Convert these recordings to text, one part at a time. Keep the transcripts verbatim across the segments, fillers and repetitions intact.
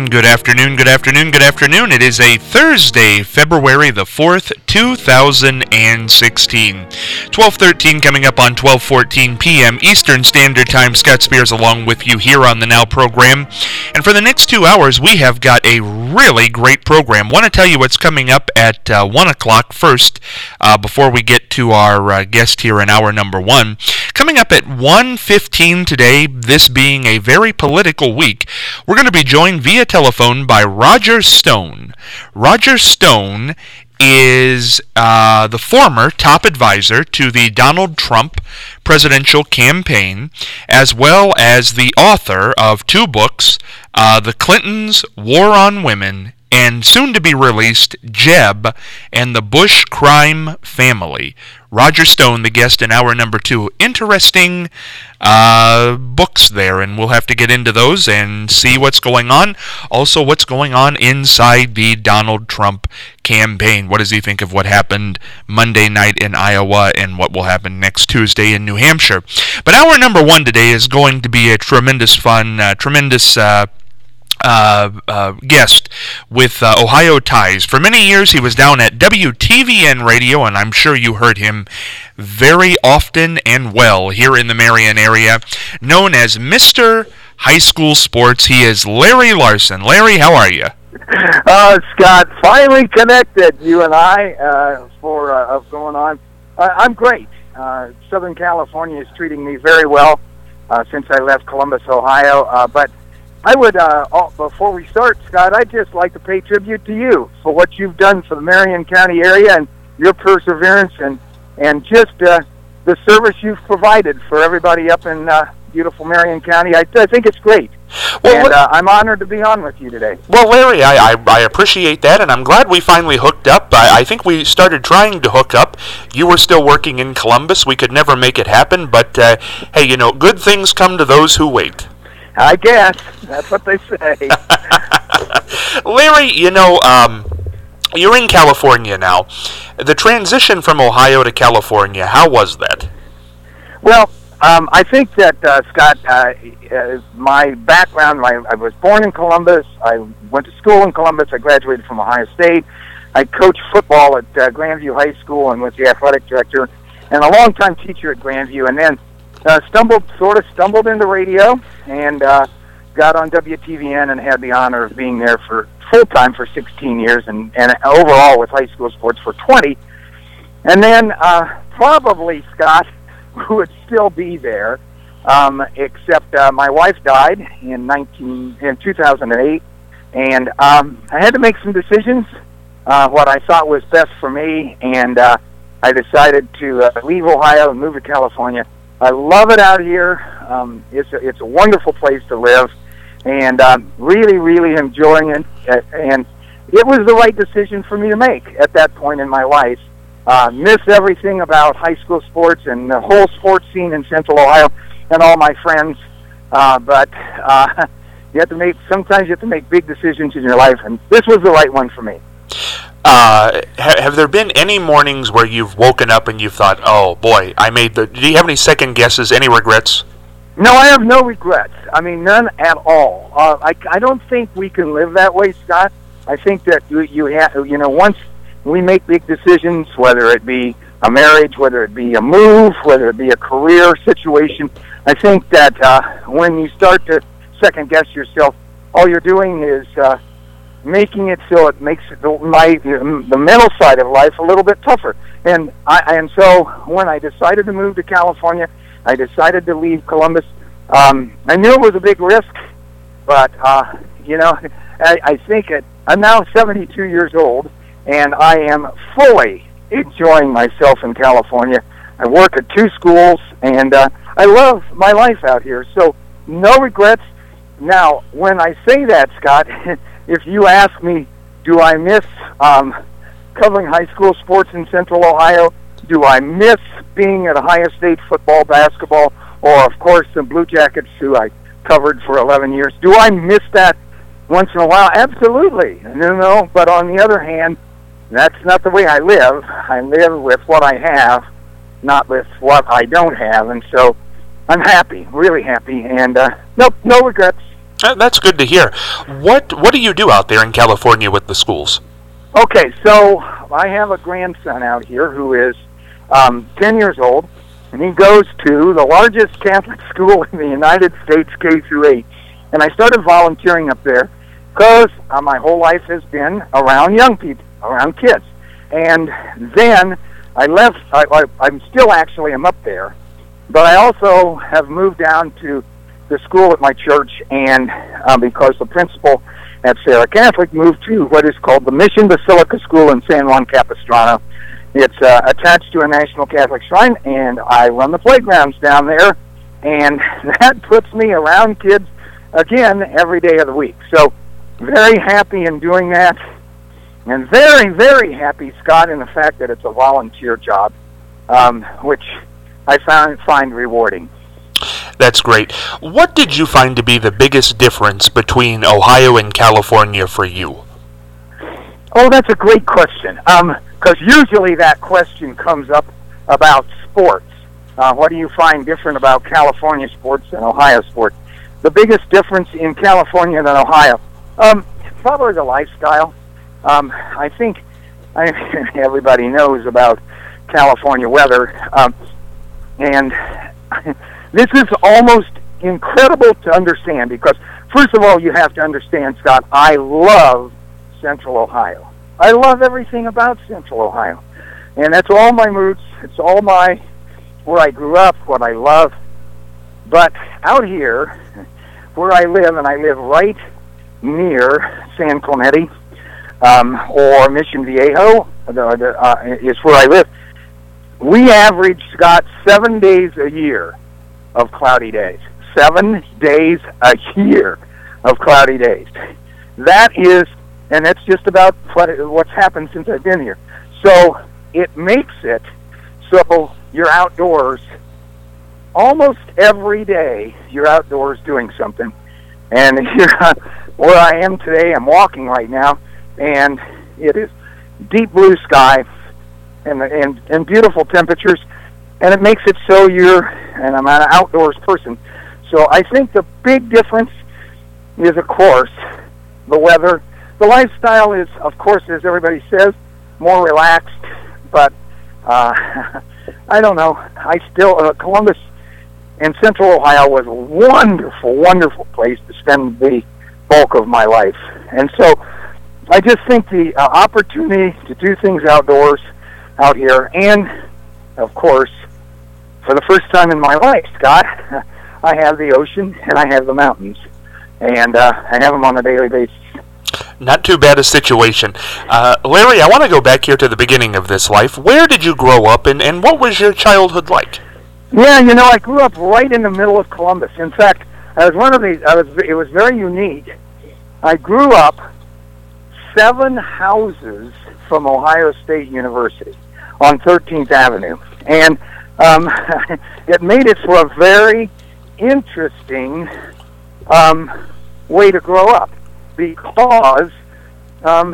Good afternoon, good afternoon, good afternoon. It is a Thursday, February the fourth, two thousand sixteen. twelve thirteen coming up on twelve fourteen p.m. Eastern Standard Time. Scott Spears along with you here on the Now program. And for the next two hours, we have got a really great program. Want to tell you what's coming up at uh, one o'clock first, uh, before we get to our uh, guest here in hour number one. Coming up at one fifteen today, this being a very political week, we're going to be joined via telephone by Roger Stone. Roger Stone is uh, the former top advisor to the Donald Trump presidential campaign, as well as the author of two books, uh, The Clintons' War on Women, and soon-to-be-released Jeb and the Bush Crime Family. Roger Stone, the guest in hour number two. Interesting uh, books there, and we'll have to get into those and see what's going on. Also, what's going on inside the Donald Trump campaign. What does he think of what happened Monday night in Iowa and what will happen next Tuesday in New Hampshire? But hour number one today is going to be a tremendous fun, uh, tremendous uh Uh, uh, guest with uh, Ohio Ties. For many years, he was down at W T V N Radio, and I'm sure you heard him very often and well here in the Marion area. Known as Mister High School Sports, he is Larry Larson. Larry, how are you? Uh, Scott, finally connected, you and I, uh, for uh, of going on. Uh, I'm great. Uh, Southern California is treating me very well uh, since I left Columbus, Ohio, uh, but I would, uh, oh, before we start, Scott, I'd just like to pay tribute to you for what you've done for the Marion County area and your perseverance and, and just uh, the service you've provided for everybody up in uh, beautiful Marion County. I, I think it's great. Well, and uh, I'm honored to be on with you today. Well, Larry, I, I, I appreciate that, and I'm glad we finally hooked up. I, I think we started trying to hook up. You were still working in Columbus. We could never make it happen, but, uh, hey, you know, good things come to those who wait. I guess. That's what they say. Larry, you know, um, you're in California now. The transition from Ohio to California, how was that? Well, um, I think that, uh, Scott, uh, uh, my background, my, I was born in Columbus. I went to school in Columbus. I graduated from Ohio State. I coached football at uh, Grandview High School and was the athletic director and a longtime teacher at Grandview. And then Uh, stumbled, sort of stumbled into radio and uh, got on W T V N and had the honor of being there for full-time for sixteen years and, and overall with high school sports for twenty. And then uh, probably, Scott, would still be there, um, except uh, my wife died in nineteen in two thousand eight, and um, I had to make some decisions, uh, what I thought was best for me, and uh, I decided to uh, leave Ohio and move to California. I love it out here. Um, it's a, it's a wonderful place to live, and um, really, really enjoying it. Uh, and it was the right decision for me to make at that point in my life. Uh, miss everything about high school sports and the whole sports scene in Central Ohio, and all my friends. Uh, but uh, you have to make. Sometimes you have to make big decisions in your life, and this was the right one for me. Uh, ha- have there been any mornings where you've woken up and you've thought, oh boy, I made the... Do you have any second guesses, any regrets? No, I have no regrets. I mean, none at all. Uh, I, I don't think we can live that way, Scott. I think that you, you have, you know, once we make big decisions, whether it be a marriage, whether it be a move, whether it be a career situation, I think that uh, when you start to second guess yourself, all you're doing is uh, making it so it makes the, my the mental side of life a little bit tougher. And I and so when I decided to move to California, I decided to leave Columbus. Um, I knew it was a big risk, but uh, you know, I, I think it, I'm now seventy-two years old, and I am fully enjoying myself in California. I work at two schools, and uh, I love my life out here. So no regrets. Now, when I say that, Scott. If you ask me, do I miss um, covering high school sports in Central Ohio? Do I miss being at Ohio State football, basketball, or, of course, the Blue Jackets, who I covered for eleven years? Do I miss that once in a while? Absolutely. You know, but on the other hand, that's not the way I live. I live with what I have, not with what I don't have. And so I'm happy, really happy, and uh, nope, no regrets. Uh, that's good to hear. What What do you do out there in California with the schools? Okay, so I have a grandson out here who is um, ten years old, and he goes to the largest Catholic school in the United States, K through eight. And I started volunteering up there because uh, my whole life has been around young people, around kids. And then I left. I, I, I'm still actually am up there, but I also have moved down to the school at my church, and um, because the principal at Sarah Catholic moved to what is called the Mission Basilica School in San Juan Capistrano. It's uh, attached to a National Catholic Shrine, and I run the playgrounds down there, and that puts me around kids, again, every day of the week. So very happy in doing that, and very, very happy, Scott, in the fact that it's a volunteer job, um, which I found, find rewarding. That's great. What did you find to be the biggest difference between Ohio and California for you? Oh, that's a great question. Because um, usually that question comes up about sports. Uh, what do you find different about California sports and Ohio sports? The biggest difference in California than Ohio, um, probably the lifestyle. Um, I think I, everybody knows about California weather, um, and this is almost incredible to understand because, first of all, you have to understand, Scott, I love Central Ohio. I love everything about Central Ohio. And that's all my roots. It's all my, where I grew up, what I love. But out here, where I live, and I live right near San Clemente, um, or Mission Viejo, the, the, uh, is where I live, we average, Scott, seven days a year of cloudy days. Seven days a year of cloudy days. That is, and that's just about what, what's happened since I've been here. So it makes it so you're outdoors almost every day. You're outdoors doing something. And here, where I am today, I'm walking right now, and it is deep blue sky and and, and beautiful temperatures. And it makes it so you're, and I'm an outdoors person, so I think the big difference is, of course, the weather. The lifestyle is, of course, as everybody says, more relaxed, but uh, I don't know. I still, uh, Columbus and Central Ohio was a wonderful, wonderful place to spend the bulk of my life. And so I just think the uh, opportunity to do things outdoors out here, and, of course, for the first time in my life, Scott, I have the ocean and I have the mountains, and uh, I have them on a daily basis. Not too bad a situation. Uh, Larry, I want to go back here to the beginning of this life. Where did you grow up, and, and what was your childhood like? Yeah, you know, I grew up right in the middle of Columbus. In fact, I was one of the. I was. It was very unique. I grew up seven houses from Ohio State University on thirteenth Avenue, and Um, it made it for a very interesting um, way to grow up because um,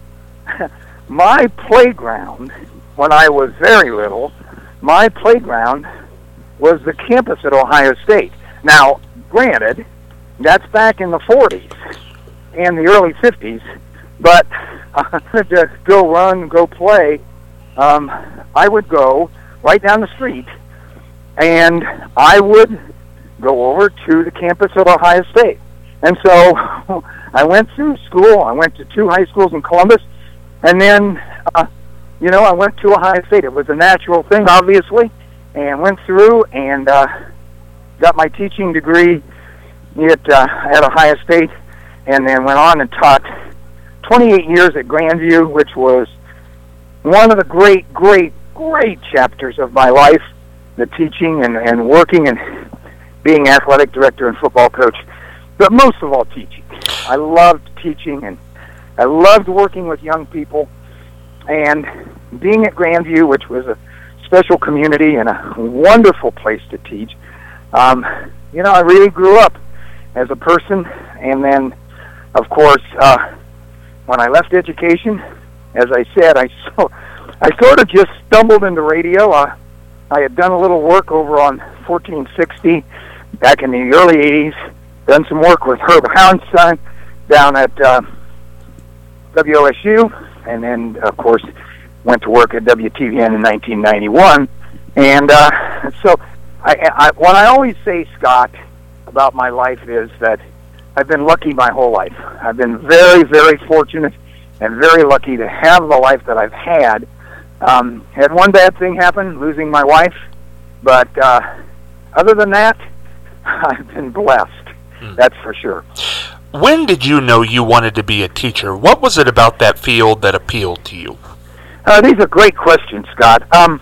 my playground, when I was very little, my playground was the campus at Ohio State. Now, granted, that's back in the forties and the early fifties, but uh, to go run, go play, um, I would go right down the street, and I would go over to the campus at Ohio State. And so I went through school. I went to two high schools in Columbus, and then, uh, you know, I went to Ohio State. It was a natural thing, obviously, and went through and uh, got my teaching degree at, uh, at Ohio State, and then went on and taught twenty-eight years at Grandview, which was one of the great, great, great chapters of my life, the teaching and, and working and being athletic director and football coach, but most of all teaching. I loved teaching, and I loved working with young people, and being at Grandview, which was a special community and a wonderful place to teach. Um, you know, I really grew up as a person, and then, of course, uh, when I left education, as I said, I so I sort of just stumbled into radio. Uh, I had done a little work over on fourteen sixty back in the early eighties, done some work with Herb Houndstein down at uh, W O S U, and then, of course, went to work at W T V N in nineteen ninety-one. And uh, so I, I, what I always say, Scott, about my life is that I've been lucky my whole life. I've been very, very fortunate and very lucky to have the life that I've had. Um, had one bad thing happen, losing my wife, but uh, other than that, I've been blessed. Mm. That's for sure. When did you know you wanted to be a teacher? What was it about that field that appealed to you? Uh, these are great questions, Scott. Um,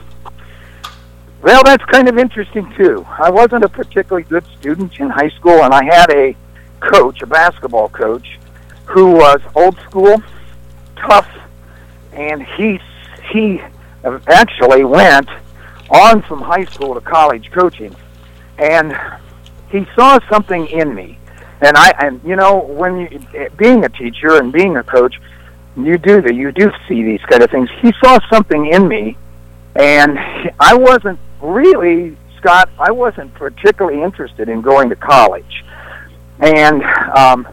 well, that's kind of interesting, too. I wasn't a particularly good student in high school, and I had a coach, a basketball coach, who was old school, tough, and he he actually went on from high school to college coaching, and he saw something in me. And I, and you know, when you being a teacher and being a coach, you do that. You do see these kind of things. He saw something in me, and I wasn't really, Scott. I wasn't particularly interested in going to college, and um,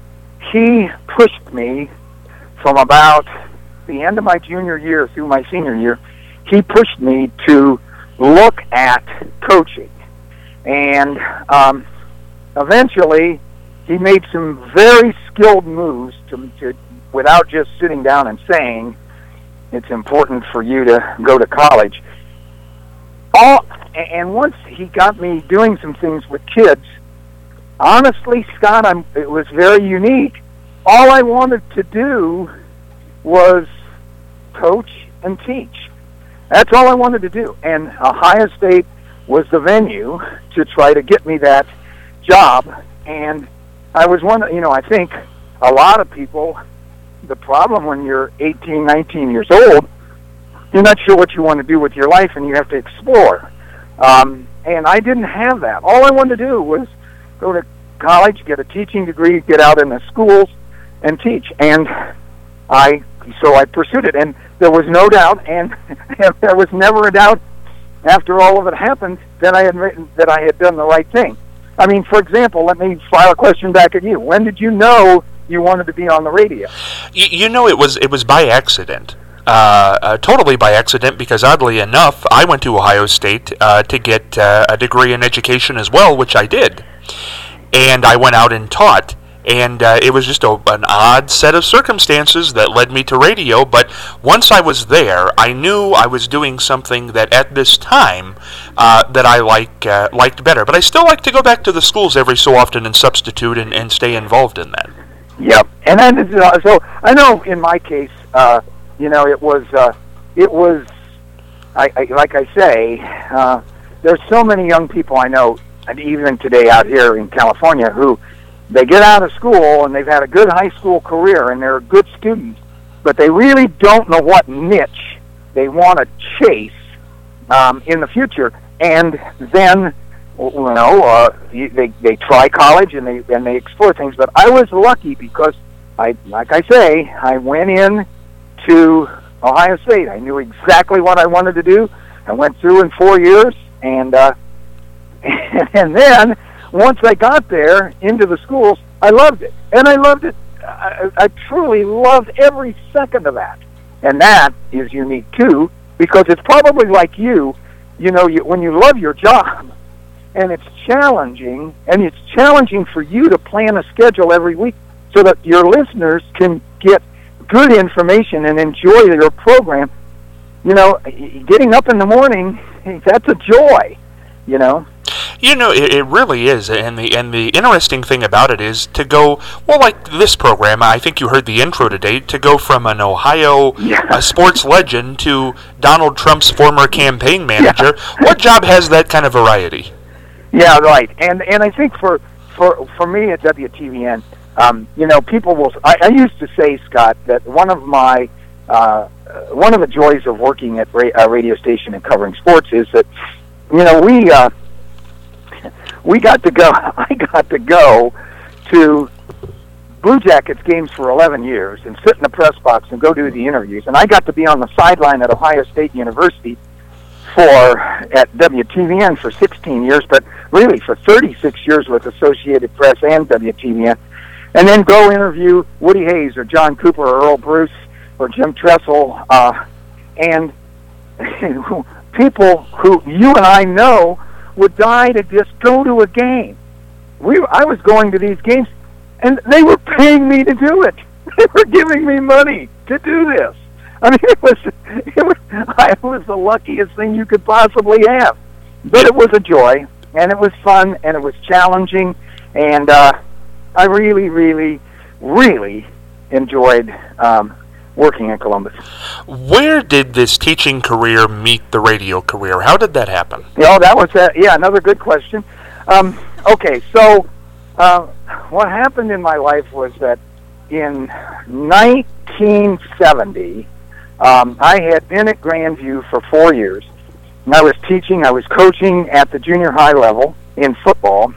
he pushed me from about the end of my junior year through my senior year. He pushed me to look at coaching, and um, eventually he made some very skilled moves to, to, without just sitting down and saying, it's important for you to go to college. All, and once he got me doing some things with kids, honestly, Scott, I'm, it was very unique. All I wanted to do was coach and teach. That's all I wanted to do. And Ohio State was the venue to try to get me that job. And I was one, you know, I think a lot of people, the problem when you're eighteen, nineteen years old, you're not sure what you want to do with your life and you have to explore. Um, and I didn't have that. All I wanted to do was go to college, get a teaching degree, get out in the schools and teach. And I, so I pursued it. And there was no doubt, and, and there was never a doubt after all of it happened that I had written, that I had done the right thing. I mean, for example, let me fire a question back at you. When did you know you wanted to be on the radio? You, you know, it was it was by accident. Uh, uh, totally by accident, because oddly enough, I went to Ohio State uh, to get uh, a degree in education as well, which I did. And I went out and taught. And uh, it was just a, an odd set of circumstances that led me to radio. But once I was there, I knew I was doing something that at this time uh, that I like uh, liked better. But I still like to go back to the schools every so often and substitute and, and stay involved in that. Yep. And then, uh, so I know in my case, uh, you know, it was, uh, it was, I, I, like I say, uh, there's so many young people I know, and even today out here in California, who they get out of school and they've had a good high school career and they're good students, but they really don't know what niche they want to chase um, in the future. And then, you know, uh, they they try college and they and they explore things. But I was lucky because I, like I say, I went in to Ohio State. I knew exactly what I wanted to do. I went through in four years, and uh, and then. Once I got there into the schools, I loved it. And I loved it. I, I truly loved every second of that. And that is unique, too, because it's probably like you, you know, you, when you love your job, and it's challenging, and it's challenging for you to plan a schedule every week so that your listeners can get good information and enjoy your program. You know, getting up in the morning, that's a joy, you know. You know, it, it really is, and the and the interesting thing about it is to go, well, like this program, I think you heard the intro today, to go from an Ohio yeah. uh, sports legend to Donald Trump's former campaign manager. Yeah. What job has that kind of variety? Yeah, right. And and I think for for, for me at W T V N, um, you know, people will, I, I used to say, Scott, that one of my, uh, one of the joys of working at ra- a radio station and covering sports is that, you know, we, uh, we got to go, I got to go to Blue Jackets games for eleven years and sit in the press box and go do the interviews. And I got to be on the sideline at Ohio State University for, at W T V N for sixteen years. But really for thirty-six years with Associated Press and W T V N, and then go interview Woody Hayes or John Cooper or Earl Bruce or Jim Tressel, uh, and people who you and I know would die to just go to a game. We, I was going to these games, and they were paying me to do it. They were giving me money to do this. I mean, it was, it was, it was the luckiest thing you could possibly have. But it was a joy, and it was fun, and it was challenging, and uh, I really, really, really enjoyed um, working in Columbus. Where did this teaching career meet the radio career? How did that happen? You know, that was, a, yeah, another good question. Um, okay, so uh, what happened in my life was that in nineteen seventy, um, I had been at Grandview for four years. And I was teaching, I was coaching at the junior high level in football,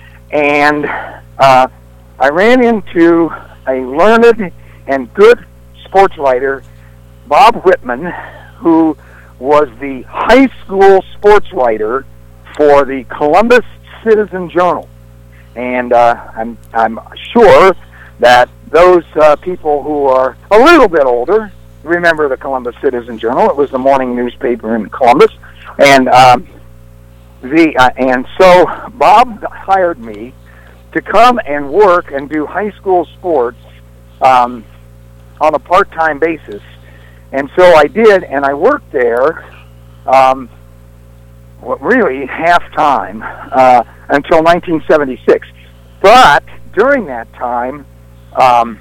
and uh, I ran into a learned and good sports writer, Bob Whitman, who was the high school sports writer for the Columbus Citizen Journal. And uh, I'm, I'm sure that those uh, people who are a little bit older remember the Columbus Citizen Journal. It was the morning newspaper in Columbus. And um, the uh, and so Bob hired me to come and work and do high school sports um, on a part-time basis. And so I did, and I worked there um, well, really half-time uh, until nineteen seventy-six. But during that time, um,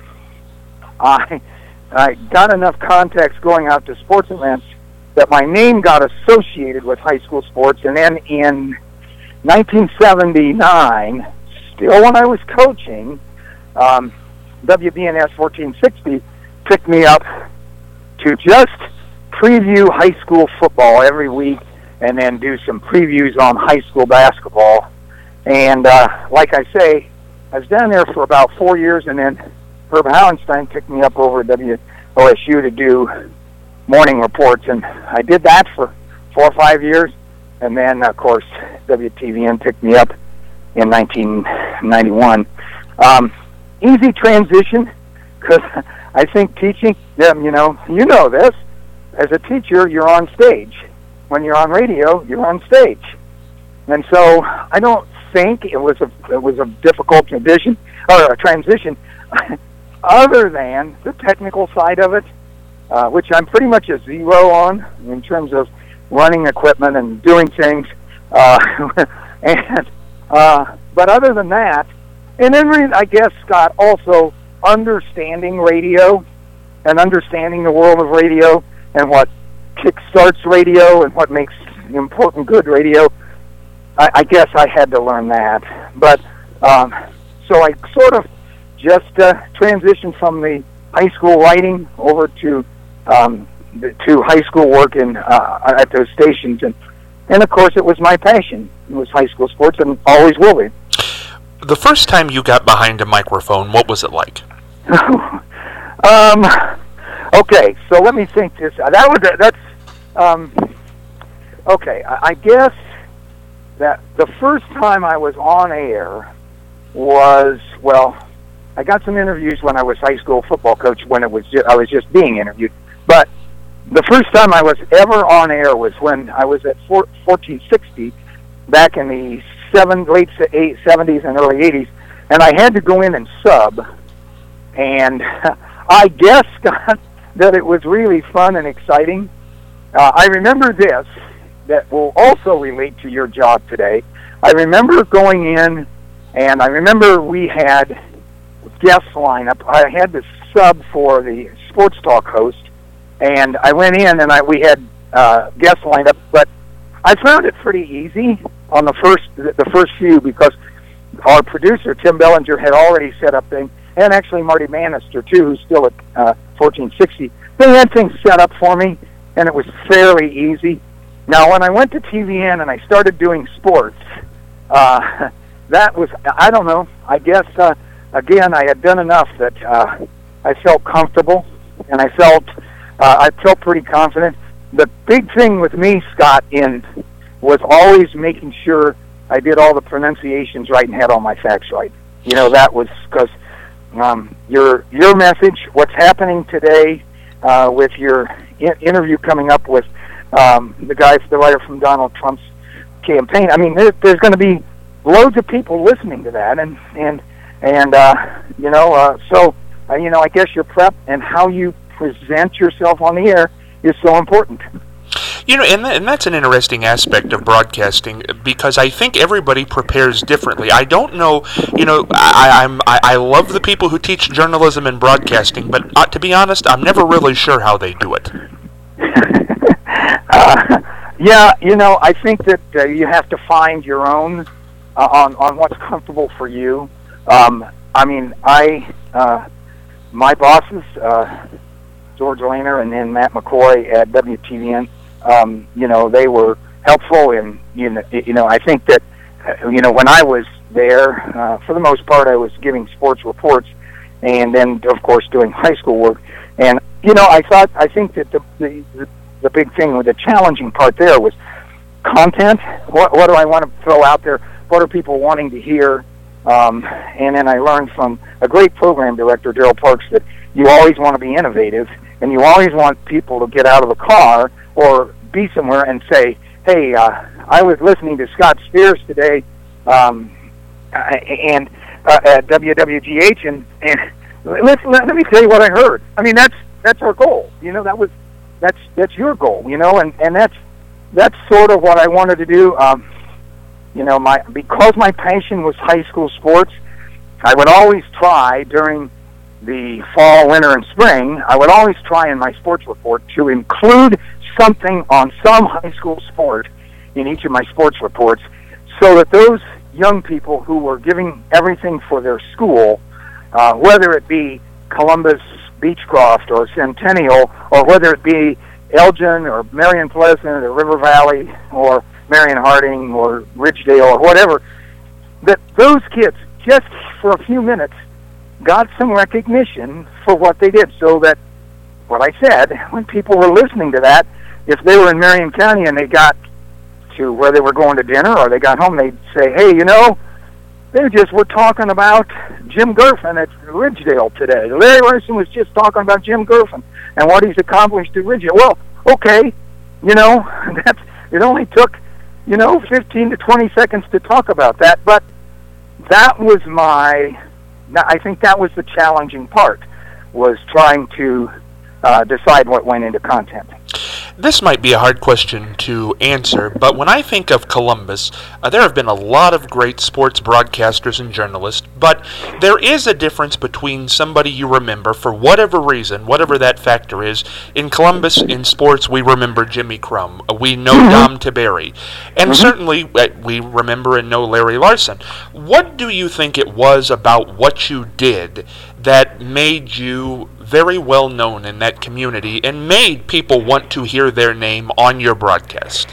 I, I got enough contacts going out to sports events that my name got associated with high school sports. And then in nineteen seventy-nine, still when I was coaching, um, W B N S fourteen sixty picked me up to just preview high school football every week and then do some previews on high school basketball. And uh, like I say, I was down there for about four years, and then Herb Hallenstein picked me up over at W O S U to do morning reports, and I did that for four or five years, and then, of course, W T V N picked me up in nineteen ninety-one. Um, easy transition, because I think teaching, um, you know, you know this, as a teacher, you're on stage. When you're on radio, you're on stage. And so I don't think it was a it was a difficult transition, or a transition, other than the technical side of it, uh, which I'm pretty much a zero on in terms of running equipment and doing things. Uh, and uh, but other than that, and then I guess, Scott, also understanding radio and understanding the world of radio and what kickstarts radio and what makes important good radio. I, I guess I had to learn that. But um, so I sort of just uh, transitioned from the high school writing over to um, the, to high school work in uh, at those stations, and and of course it was my passion. It was high school sports, and always will be. The first time you got behind a microphone, what was it like? um, okay, so let me think this. That was that's um, okay. I, I guess that the first time I was on air was, well, I got some interviews when I was high school football coach, when it was just, I was just being interviewed. But the first time I was ever on air was when I was at fourteen sixty back in the seven, late seventies and early eighties, and I had to go in and sub. And I guess, Scott, that it was really fun and exciting. Uh, I remember this, that will also relate to your job today. I remember going in, and I remember we had guest lineup. I had to sub for the sports talk host, and I went in and I we had uh, guest lineup, but I found it pretty easy on the first the first few, because our producer Tim Bellinger had already set up things, and actually Marty Bannister too, who's still at uh, fourteen sixty. They had things set up for me, and it was fairly easy. Now, when I went to T V N and I started doing sports, uh, that was, I don't know, I guess, uh, again, I had done enough that uh, I felt comfortable, and I felt, uh, I felt pretty confident. The big thing with me, Scott, in was always making sure I did all the pronunciations right and had all my facts right. You know, that was because um, your your message, what's happening today uh, with your I- interview coming up with um, the guy, the writer from Donald Trump's campaign. I mean, there, there's going to be loads of people listening to that, and and and uh, you know, uh, so uh, you know, I guess your prep and how you present yourself on the air is so important. You know, and, th- and that's an interesting aspect of broadcasting, because I think everybody prepares differently. I don't know, you know, I, I'm, I, I love the people who teach journalism and broadcasting, but uh, to be honest, I'm never really sure how they do it. uh, yeah, you know, I think that uh, you have to find your own uh, on, on what's comfortable for you. Um, I mean, I, uh, my bosses, uh, George Lehner and then Matt McCoy at W T V N, Um, you know, they were helpful, and you know, you know, I think that, uh, you know, when I was there, uh, for the most part, I was giving sports reports, and then, of course, doing high school work. And you know, I thought, I think that the the, the big thing, with the challenging part there, was content. What what do I want to throw out there? What are people wanting to hear? Um, and then I learned from a great program director, Daryl Parks, that you always want to be innovative, and you always want people to get out of the car or be somewhere and say, hey, uh, I was listening to Scott Spears today um, and uh, at W W G H, and, and let's, let, let me tell you what I heard. I mean, that's that's our goal. You know, that was that's that's your goal, you know, and, and that's that's sort of what I wanted to do. Um, you know, my because my passion was high school sports, I would always try during the fall, winter, and spring, I would always try in my sports report to include something on some high school sport in each of my sports reports, so that those young people who were giving everything for their school, uh, whether it be Columbus, Beechcroft, or Centennial, or whether it be Elgin, or Marion Pleasant, or River Valley, or Marion Harding, or Ridgedale, or whatever, that those kids, just for a few minutes, got some recognition for what they did, so that what I said, when people were listening to that, if they were in Marion County and they got to where they were going to dinner or they got home, they'd say, hey, you know, they just were talking about Jim Gerfin at Ridgedale today. Larry Larson was just talking about Jim Gerfin and what he's accomplished at Ridgedale. Well, okay, you know, that's, it only took, you know, fifteen to twenty seconds to talk about that, but that was my, I think that was the challenging part, was trying to uh, decide what went into content. This might be a hard question to answer, but when I think of Columbus, uh, there have been a lot of great sports broadcasters and journalists, but there is a difference between somebody you remember for whatever reason, whatever that factor is. In Columbus, in sports, we remember Jimmy Crum. We know mm-hmm. Dom Tiberi. And mm-hmm. certainly uh, we remember and know Larry Larson. What do you think it was about what you did that made you very well known in that community and made people want to hear their name on your broadcast?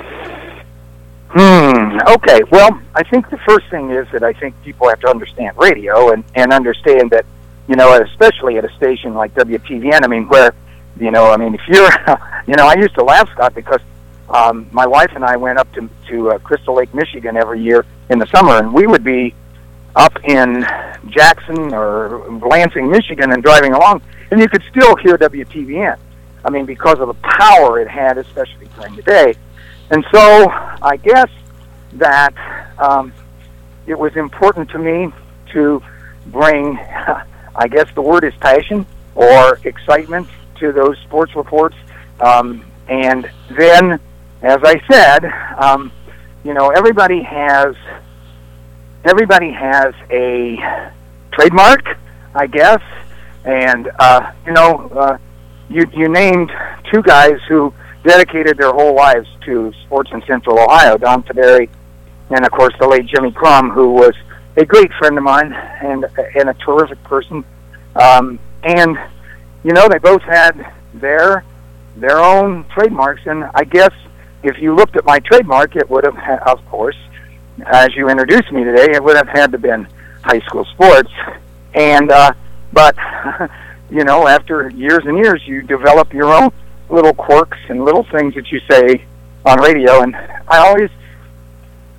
Hmm. Okay. Well, I think the first thing is that I think people have to understand radio and, and understand that, you know, especially at a station like W T V N, I mean, where, you know, I mean, if you're, you know, I used to laugh, Scott, because um, my wife and I went up to, to uh, Crystal Lake, Michigan every year in the summer, and we would be up in Jackson or Lansing, Michigan, and driving along, and you could still hear W T V N. I mean, because of the power it had, especially during the day. And so I guess that um, it was important to me to bring, I guess the word is passion or excitement to those sports reports. Um, and then, as I said, um, you know, everybody has everybody has a trademark, I guess. And, uh, you know, uh, you, you named two guys who dedicated their whole lives to sports in Central Ohio, Don Tiberi and, of course, the late Jimmy Crum, who was a great friend of mine and, and a terrific person. Um, and, you know, they both had their their own trademarks. And I guess if you looked at my trademark, it would have, ha- of course, as you introduced me today, it would have had to been high school sports. And, uh, but, you know, after years and years, you develop your own little quirks and little things that you say on radio. And I always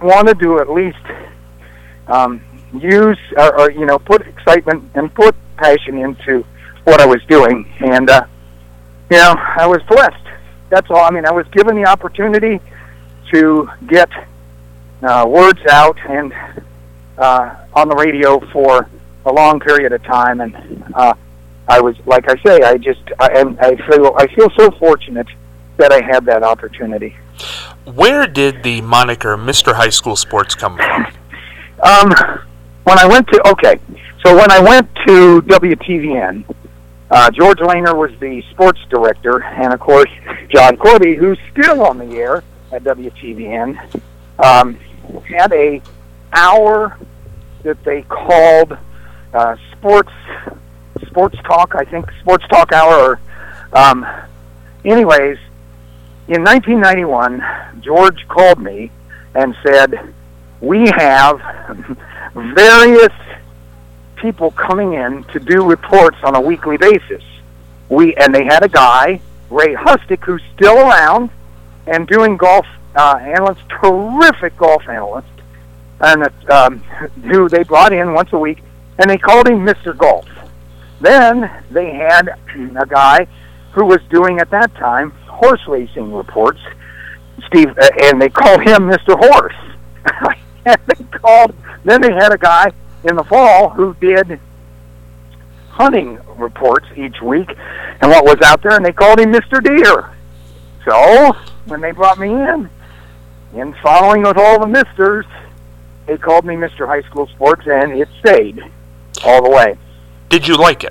wanted to at least um, use or, or you know put excitement and put passion into what I was doing, and uh, you know I was blessed. That's all. I mean, I was given the opportunity to get uh, words out and uh, on the radio for a long period of time, and uh, I was, like I say, I just I, and I feel I feel so fortunate that I had that opportunity. Where did the moniker Mister High School Sports come from? Um, when I went to okay, so when I went to W T V N, uh, George Lehner was the sports director, and of course John Corby, who's still on the air at W T V N, um, had a hour that they called uh, sports sports talk. I think sports talk hour. Or, um, anyways. In nineteen ninety-one, George called me and said, we have various people coming in to do reports on a weekly basis. We And they had a guy, Ray Hustick, who's still around and doing golf uh, analyst, terrific golf analyst, and um, who they brought in once a week, and they called him Mister Golf. Then they had a guy who was doing, at that time, horse racing reports, Steve, uh, and they called him Mister Horse. and they called. Then they had a guy in the fall who did hunting reports each week and what was out there, and they called him Mister Deer. So when they brought me in, in following with all the misters, they called me Mister High School Sports, and it stayed all the way. Did you like it?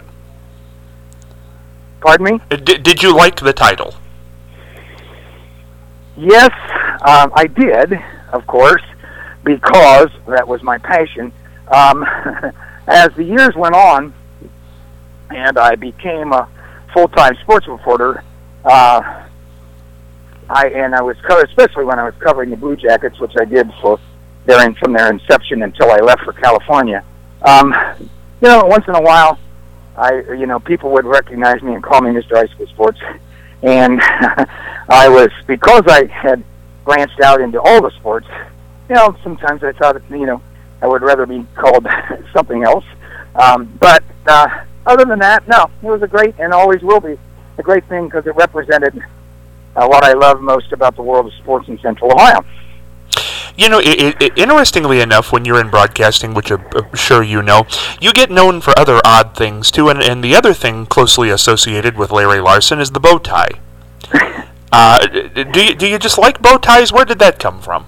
Pardon me? Did, did you like the title? Yes, um, I did, of course, because that was my passion. Um, as the years went on, and I became a full-time sports reporter, uh, I and I was co- especially when I was covering the Blue Jackets, which I did for their from their inception until I left for California. Um, you know, once in a while, I you know people would recognize me and call me Mister High School Sports. And I was, because I had branched out into all the sports, you know, sometimes I thought, you know, I would rather be called something else. Um, but uh, other than that, no, it was a great, and always will be, a great thing because it represented uh, what I love most about the world of sports in Central Ohio. You know, it, it, interestingly enough, when you're in broadcasting, which I'm sure you know, you get known for other odd things, too, and, and the other thing closely associated with Larry Larson is the bow tie. Uh, do, you, do you just like bow ties? Where did that come from?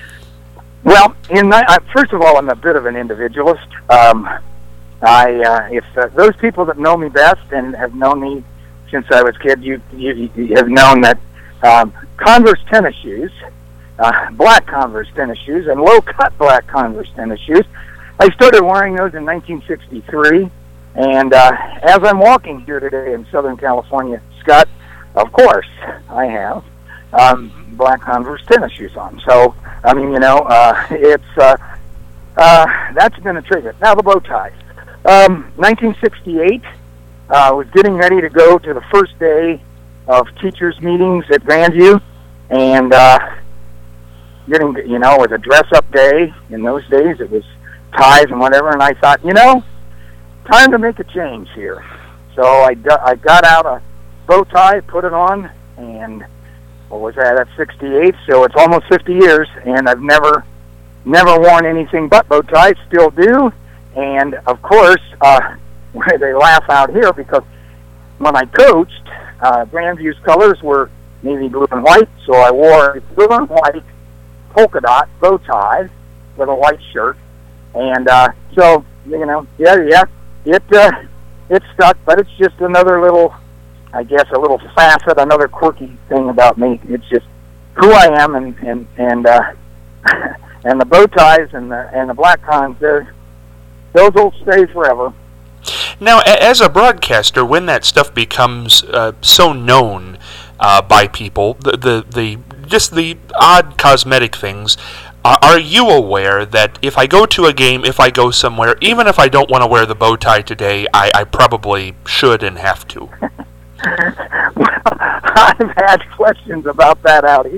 Well, in my, uh, first of all, I'm a bit of an individualist. Um, I, uh, if uh, those people that know me best and have known me since I was a kid, you, you, you have known that um, Converse tennis shoes, Uh, black Converse tennis shoes and low-cut black Converse tennis shoes. I started wearing those in nineteen sixty-three, and uh, as I'm walking here today in Southern California, Scott, of course, I have um, black Converse tennis shoes on. So, I mean, you know, uh, it's uh, uh, that's been a trigger. Now the bow ties. Um, nineteen sixty-eight, I uh, was getting ready to go to the first day of teachers' meetings at Grandview, and uh, getting, you know, it was a dress-up day. In those days, it was ties and whatever, and I thought, you know, time to make a change here. So I, got, I got out a bow tie, put it on, and what was that, that's sixty-eight, so it's almost fifty years, and I've never, never worn anything but bow ties, still do, and of course, uh, they laugh out here because when I coached, uh, Grandview's colors were navy blue and white, so I wore blue and white polka dot bow ties with a white shirt, and uh, so you know, yeah, yeah, it uh, it stuck. But it's just another little, I guess, a little facet, another quirky thing about me. It's just who I am, and and and uh, and the bow ties and the and the black cons, they're those will stay forever. Now, as a broadcaster, when that stuff becomes uh, so known uh, by people, the, the the just the odd cosmetic things, uh, are you aware that if I go to a game, if I go somewhere, even if I don't want to wear the bow tie today, I, I probably should and have to? Well, I've had questions about that out here.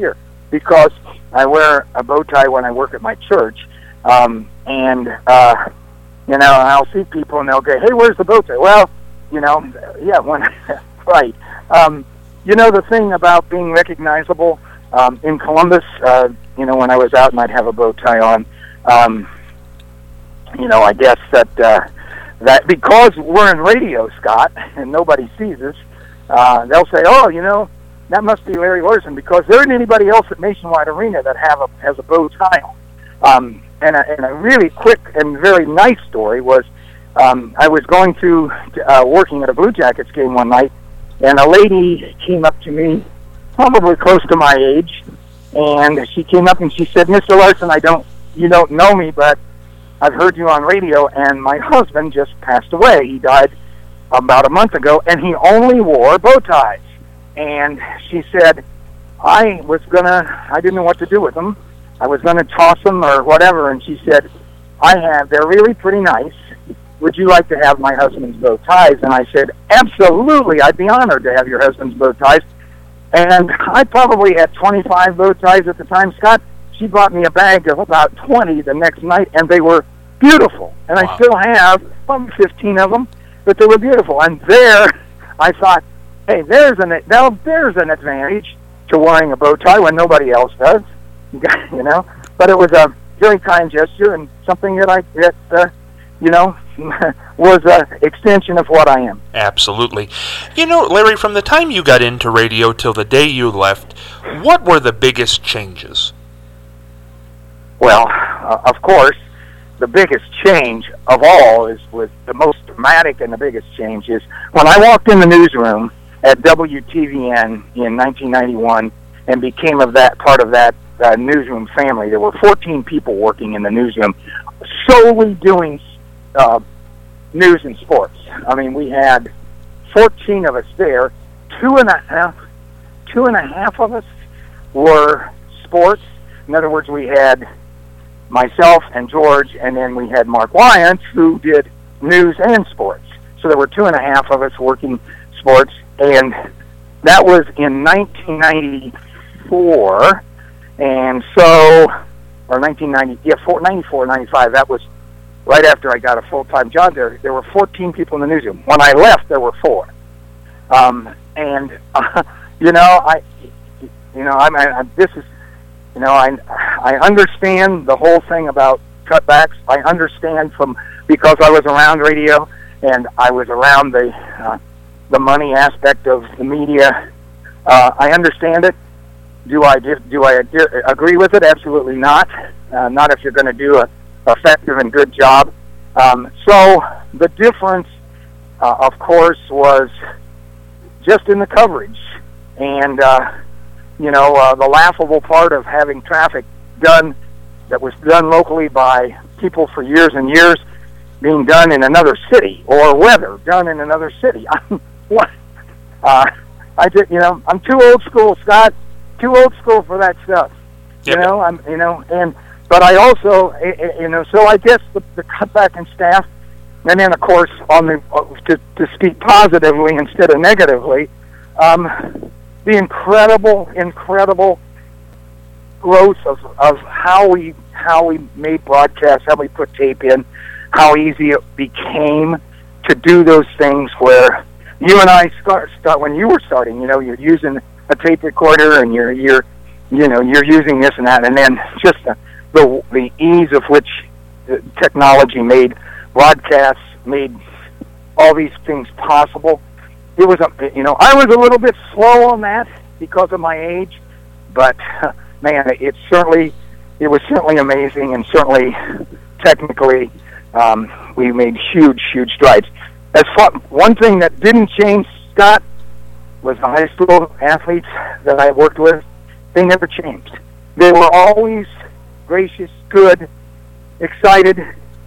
because I wear a bow tie when I work at my church, um, and uh, you know, I'll see people and they'll go, "Hey, where's the bow tie?" Well, you know, yeah, when right. Um, you know, the thing about being recognizable um, in Columbus, uh, you know, when I was out and I'd have a bow tie on, um, you know, I guess that uh, that because we're in radio, Scott, and nobody sees us, uh, they'll say, "Oh, you know, that must be Larry Larson," because there isn't anybody else at Nationwide Arena that have a has a bow tie on. Um, and, a, and a really quick and very nice story was um, I was going through uh, working at a Blue Jackets game one night, and a lady came up to me, probably close to my age, and she came up and she said, "Mister Larson, I don't, you don't know me, but I've heard you on radio, and my husband just passed away. He died about a month ago, and he only wore bow ties." And she said, I was gonna, I didn't know what to do with them. I was gonna toss them or whatever, and she said, I have, they're really pretty nice. Would you like to have my husband's bow ties? And I said, absolutely, I'd be honored to have your husband's bow ties. And I probably had twenty-five bow ties at the time, Scott. She bought me a bag of about twenty the next night, and they were beautiful. And wow. I still have probably fifteen of them, but they were beautiful. And there, I thought, hey, there's an now there's an advantage to wearing a bow tie when nobody else does, you know. But it was a very kind gesture and something that I that uh, you know was an extension of what I am. Absolutely. You know, Larry, from the time you got into radio till the day you left, what were the biggest changes? Well, uh, of course, the biggest change of all is with the most dramatic and the biggest change is when I walked in the newsroom at W T V N in nineteen ninety-one and became of that part of that uh, newsroom family. There were fourteen people working in the newsroom solely doing uh, news and sports. I mean, we had fourteen of us there. Two and a half, two and a half of us were sports. In other words, we had myself and George, and then we had Mark Wyant, who did news and sports. So there were two and a half of us working sports, and that was in nineteen ninety-four, and so, or nineteen ninety, yeah, ninety-four, ninety-five, that was right after I got a full-time job there. There were fourteen people in the newsroom. When I left, there were four. Um, and, uh, you know, I, you know, I, I, this is, you know, I, I understand the whole thing about cutbacks. I understand from, because I was around radio and I was around the uh, the money aspect of the media. Uh, I understand it. Do I do I agree with it? Absolutely not. Uh, not if you're going to do a effective and good job. Um, so the difference, uh, of course, was just in the coverage, and uh, you know, uh, the laughable part of having traffic done that was done locally by people for years and years being done in another city, or weather done in another city. What? Uh, I did, you know, I'm too old school, Scott. Too old school for that stuff. Yep. You know, I'm, you know, and but I also, you know, so I guess the, the cutback in staff, and then of course on the to, to speak positively instead of negatively, um, the incredible, incredible growth of of how we how we made broadcasts, how we put tape in, how easy it became to do those things where you and I start, start when you were starting, you know, you're using a tape recorder and you're, you're, you know, you're using this and that, and then just the, the, the ease of which the technology made broadcasts, made all these things possible. It was, a, you know, I was a little bit slow on that because of my age, but man, it certainly, it was certainly amazing, and certainly technically, um, we made huge, huge strides. As far, one thing that didn't change, Scott, was the high school athletes that I worked with. They never changed. They were always gracious, good, excited,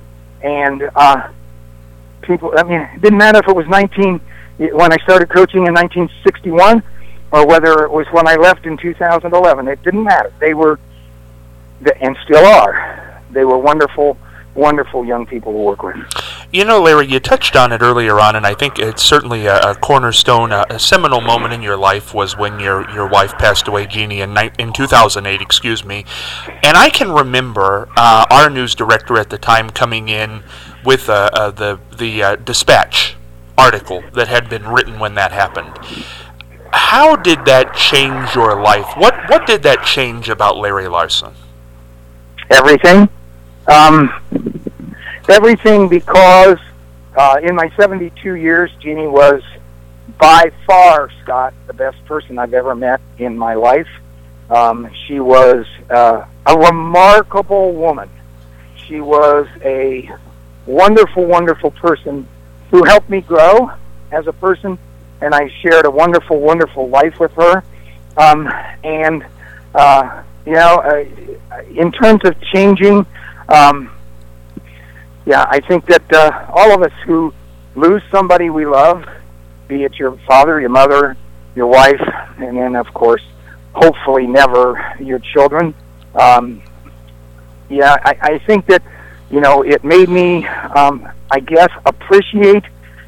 and uh, people. I mean, it didn't matter if it was nineteen when I started coaching in nineteen sixty-one, or whether it was when I left in two thousand eleven. It didn't matter. They were, and still are. They were wonderful, wonderful young people to work with. You know, Larry, you touched on it earlier on, and I think it's certainly a, a cornerstone, a, a seminal moment in your life was when your, your wife passed away, Jeannie, in, ni- in two thousand eight, excuse me. And I can remember uh, our news director at the time coming in with uh, uh, the, the uh, Dispatch article that had been written when that happened. How did that change your life? What, what did that change about Larry Larson? Everything. Um... Everything, because uh, in my seventy-two years, Jeannie was by far, Scott, the best person I've ever met in my life. Um, she was uh, a remarkable woman. She was a wonderful, wonderful person who helped me grow as a person, and I shared a wonderful, wonderful life with her. Um, and, uh, you know, uh, in terms of changing... Um, Yeah, I think that uh, all of us who lose somebody we love, be it your father, your mother, your wife, and then, of course, hopefully never your children, um, yeah, I, I think that, you know, it made me, um, I guess, appreciate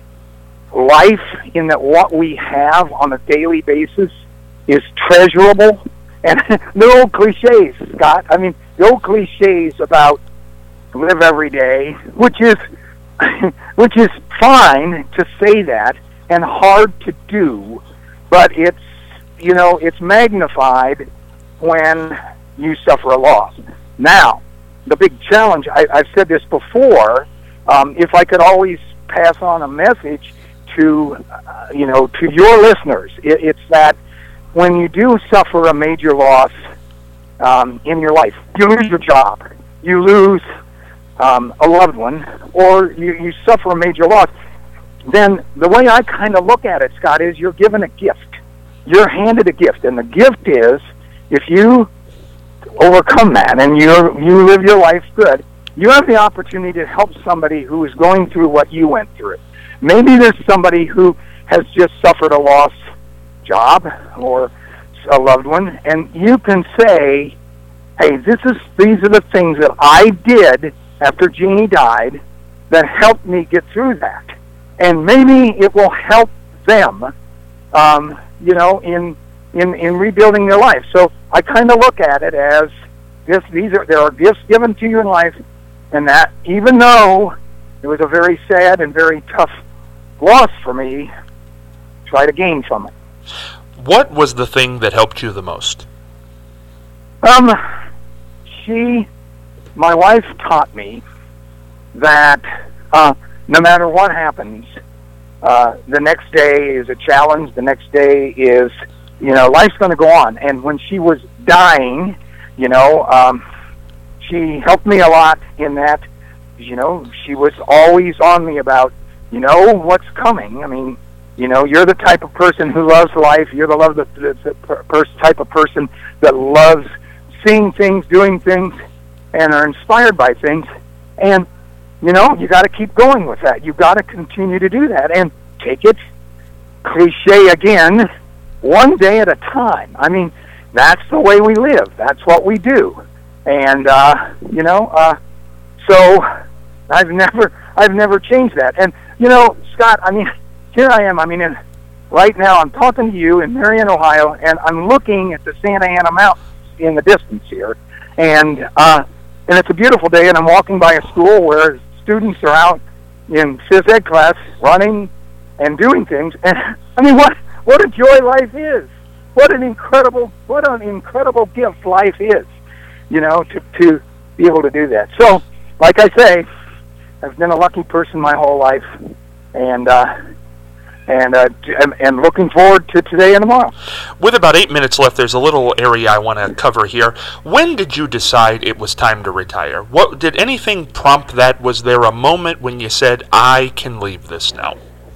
life in that what we have on a daily basis is treasurable. And the old cliches, Scott, I mean, the old cliches about live every day, which is which is fine to say that and hard to do, but it's, you know, it's magnified when you suffer a loss. Now, the big challenge, I, I've said this before, um, if I could always pass on a message to, uh, you know, to your listeners, it, it's that when you do suffer a major loss um, in your life, you lose your job, you lose Um, a loved one, or you, you suffer a major loss, then the way I kind of look at it, Scott, is you're given a gift. You're handed a gift, and the gift is, if you overcome that and you you live your life good, you have the opportunity to help somebody who is going through what you went through. Maybe there's somebody who has just suffered a lost job or a loved one, and you can say, hey, this is these are the things that I did after Jeannie died that helped me get through that. And maybe it will help them, um, you know, in, in in rebuilding their life. So I kind of look at it as this, these are there are gifts given to you in life, and that even though it was a very sad and very tough loss for me, try to gain from it. What was the thing that helped you the most? Um, she... My wife taught me that uh, no matter what happens, uh, the next day is a challenge. The next day is, you know, life's going to go on. And when she was dying, you know, um, she helped me a lot in that, you know, she was always on me about, you know, what's coming. I mean, you know, you're the type of person who loves life. You're the love the, the, the per- type of person that loves seeing things, doing things, and are inspired by things, and, you know, you got to keep going with that. You've got to continue to do that, and take it, cliche again, one day at a time. I mean, that's the way we live. That's what we do, and, uh, you know, uh, so I've never, I've never changed that. And, you know, Scott, I mean, here I am, I mean, in, right now I'm talking to you in Marion, Ohio, and I'm looking at the Santa Ana Mountains in the distance here, and, uh, And it's a beautiful day, and I'm walking by a school where students are out in phys ed class running and doing things. And I mean, what what a joy life is! What an incredible what an incredible gift life is, you know, to to be able to do that. So, like I say, I've been a lucky person my whole life, and uh, and uh, and looking forward to today and tomorrow. With about eight minutes left, there's a little area I want to cover here. When did you decide it was time to retire? What did anything prompt that? Was there a moment when you said, I can leave this now?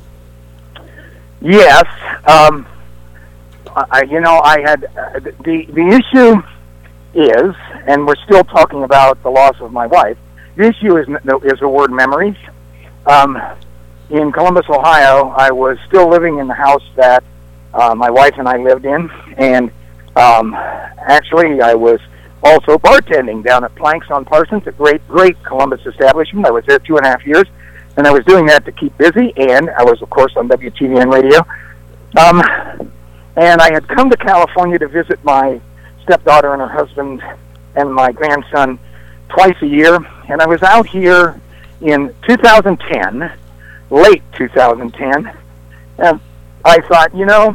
Yes. Um, I, you know, I had, uh, the, the issue is, and we're still talking about the loss of my wife, the issue is, is the word memories. Um, In Columbus, Ohio, I was still living in the house that uh, my wife and I lived in, and um, actually I was also bartending down at Planks on Parsons, a great, great Columbus establishment. I was there two and a half years, and I was doing that to keep busy, and I was, of course, on W T V N radio. Um, and I had come to California to visit my stepdaughter and her husband and my grandson twice a year, and I was out here in two thousand ten, late two thousand ten, and I thought, you know,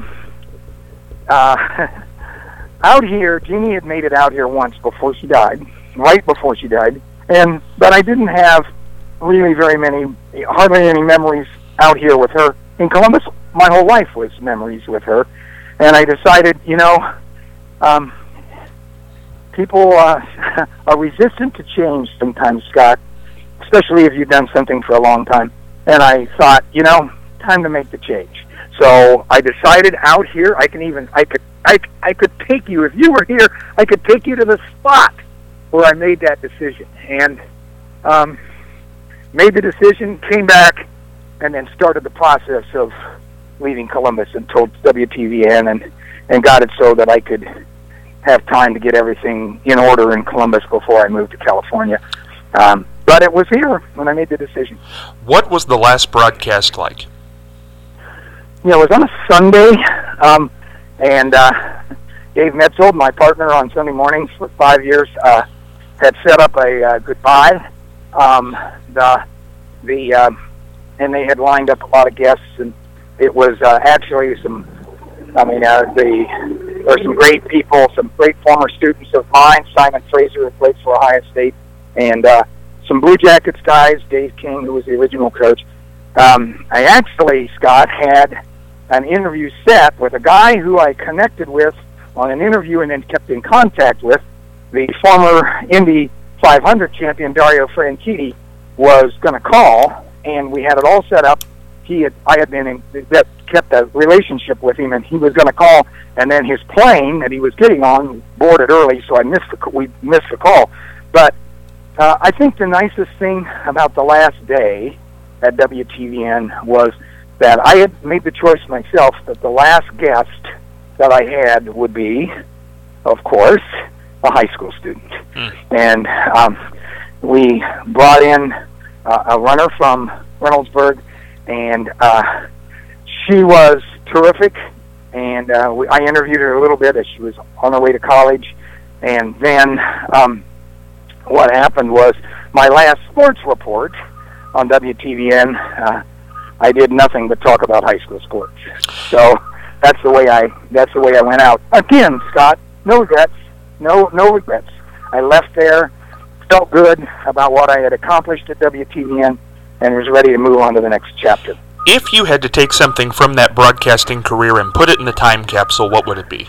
uh, out here, Jeannie had made it out here once before she died, right before she died, and but I didn't have really very many, hardly any memories out here with her. In Columbus, my whole life was memories with her, and I decided, you know, um, people uh, are resistant to change sometimes, Scott, especially if you've done something for a long time. And I thought, you know, time to make the change. So I decided out here, I can even, I could, I, I could take you, if you were here, I could take you to the spot where I made that decision. And um, made the decision, came back, and then started the process of leaving Columbus and told W T V N and, and got it so that I could have time to get everything in order in Columbus before I moved to California. Um, but it was here when I made the decision. What was the last broadcast like? You know, it was on a Sunday, um, and uh, Dave Metzold, my partner on Sunday mornings for five years, uh, had set up a uh, goodbye. Um, the the um, and they had lined up a lot of guests, and it was uh, actually some. I mean, uh, the there were some great people, some great former students of mine. Simon Fraser, who played for Ohio State, and uh, some Blue Jackets guys. Dave King, who was the original coach. Um, I actually, Scott, had an interview set with a guy who I connected with on an interview and then kept in contact with. The former Indy five hundred champion Dario Franchitti was going to call, and we had it all set up. He had, I had been in, that kept a relationship with him, and he was going to call, and then his plane that he was getting on boarded early, so I missed the we missed the call. But uh, I think the nicest thing about the last day at W T V N was that I had made the choice myself that the last guest that I had would be, of course, a high school student. Mm. And um, we brought in uh, a runner from Reynoldsburg, and uh, she was terrific. And uh, we, I interviewed her a little bit as she was on her way to college. And then um, what happened was my last sports report on W T V N, uh, I did nothing but talk about high school sports. So that's the way I that's the way I went out. Again, Scott, no regrets, no no regrets. I left there, felt good about what I had accomplished at W T V N, and was ready to move on to the next chapter. If you had to take something from that broadcasting career and put it in the time capsule, what would it be?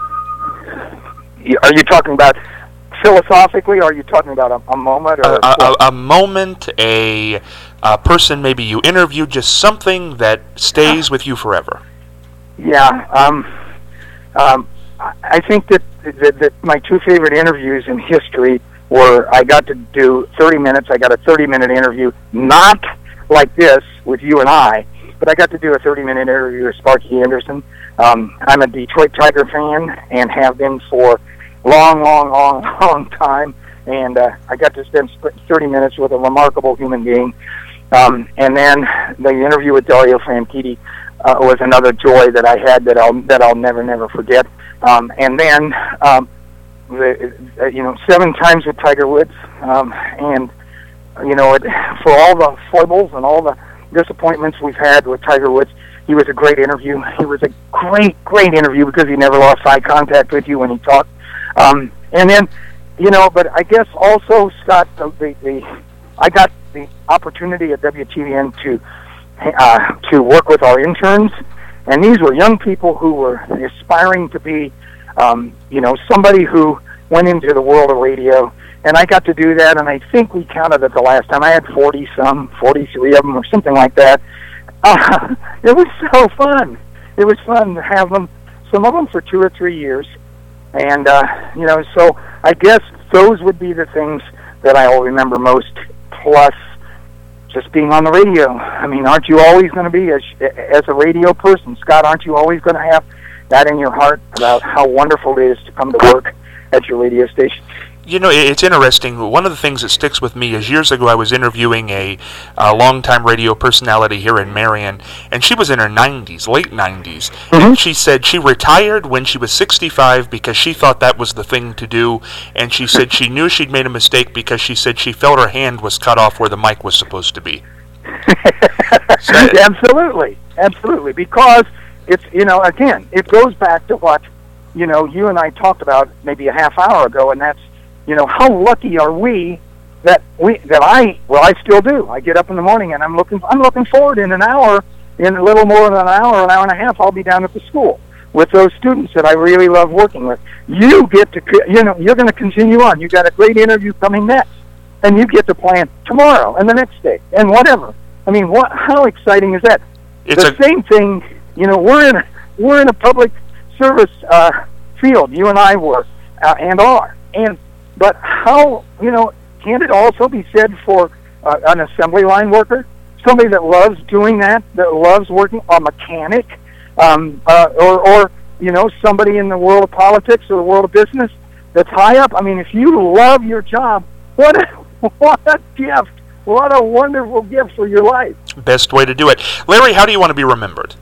Are you talking about philosophically, or are you talking about a, a moment? Or a, a, a moment, a, a person maybe you interviewed, just something that stays with you forever. Yeah, um, um, I think that, that, that my two favorite interviews in history were, I got to do thirty minutes, I got a thirty-minute interview, not like this with you and I, but I got to do a thirty-minute interview with Sparky Anderson. Um, I'm a Detroit Tiger fan and have been for long, long, long, long time, and uh, I got to spend thirty minutes with a remarkable human being. Um, and then the interview with Dario Franchitti uh, was another joy that I had that I'll that I'll never, never forget. Um, and then, um, the, uh, you know, seven times with Tiger Woods, um, and you know, it, for all the foibles and all the disappointments we've had with Tiger Woods, he was a great interview. He was a great, great interview because he never lost eye contact with you when he talked. Um, and then, you know, but I guess also, Scott, the, the, the I got the opportunity at W T V N to uh, to work with our interns, and these were young people who were aspiring to be, um, you know, somebody who went into the world of radio, and I got to do that, and I think we counted it the last time. I had forty-some, forty-three of them or something like that. Uh, it was so fun. It was fun to have them, some of them for two or three years. And, uh, you know, so I guess those would be the things that I'll remember most, plus just being on the radio. I mean, aren't you always going to be, as, as a radio person, Scott, aren't you always going to have that in your heart about how wonderful it is to come to work at your radio station? You know, it's interesting. One of the things that sticks with me is years ago I was interviewing a, a longtime radio personality here in Marion, and she was in her nineties, late nineties. Mm-hmm. And she said she retired when she was sixty-five because she thought that was the thing to do, and she said she knew she'd made a mistake because she said she felt her hand was cut off where the mic was supposed to be. So, absolutely, absolutely. Because it's, you know, again, it goes back to what, you know, you and I talked about maybe a half hour ago, and that's, you know, how lucky are we that we that I well I still do. I get up in the morning and I'm looking I'm looking forward in an hour, in a little more than an hour, an hour and a half, I'll be down at the school with those students that I really love working with. You get to, you know, you're going to continue on. You got a great interview coming next, and you get to plan tomorrow and the next day and whatever. I mean, what? How exciting is that? It's the a- same thing. You know, we're in a, we're in a public service uh, field. You and I were uh, and are and. But how, you know, can it also be said for uh, an assembly line worker, somebody that loves doing that, that loves working, a mechanic, um, uh, or, or, you know, somebody in the world of politics or the world of business that's high up? I mean, if you love your job, what a, what a gift, what a wonderful gift for your life. Best way to do it. Larry, how do you want to be remembered?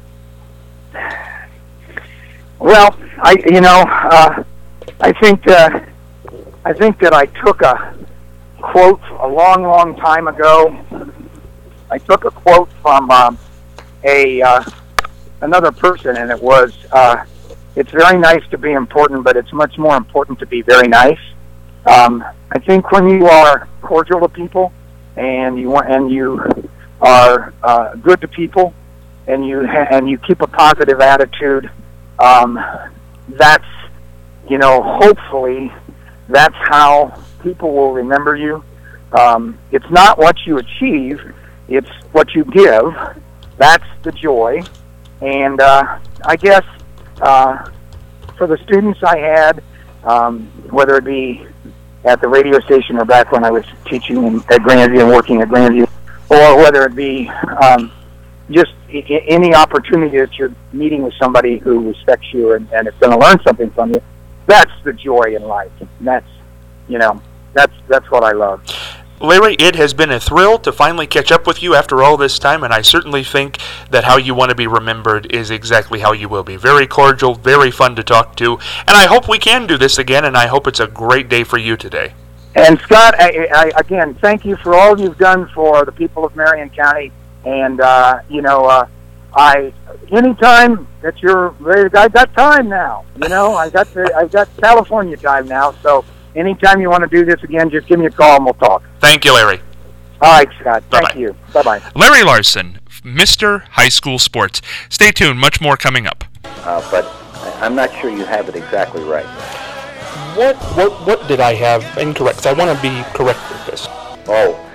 Well, I, you know, uh, I think... Uh, I think that I took a quote a long, long time ago. I took a quote from um, a uh, another person, and it was, uh, "It's very nice to be important, but it's much more important to be very nice." Um, I think when you are cordial to people, and you want, and you are uh, good to people, and you ha- and you keep a positive attitude, um, that's, you know, hopefully. That's how people will remember you. Um, it's not what you achieve, it's what you give. That's the joy. And uh, I guess uh, for the students I had, um, whether it be at the radio station or back when I was teaching in, at Grandview and working at Grandview, or whether it be um, just I- any opportunity that you're meeting with somebody who respects you and, and is going to learn something from you, that's the joy in life. And that's, you know, that's that's what I love. Larry, it has been a thrill to finally catch up with you after all this time, and I certainly think that how you want to be remembered is exactly how you will be. Very cordial, very fun to talk to, and I hope we can do this again, and I hope it's a great day for you today. And Scott, I, I, again, thank you for all you've done for the people of Marion County, and, uh, you know, uh, I anytime that you're ready, I got time now. You know, I got the, I got California time now. So anytime you want to do this again, just give me a call and we'll talk. Thank you, Larry. All right, Scott. Bye-bye. Thank you. Bye bye. Larry Larson, Mister High School Sports. Stay tuned. Much more coming up. Uh, but I'm not sure you have it exactly right. What what what did I have incorrect? I want to be correct with this. Oh.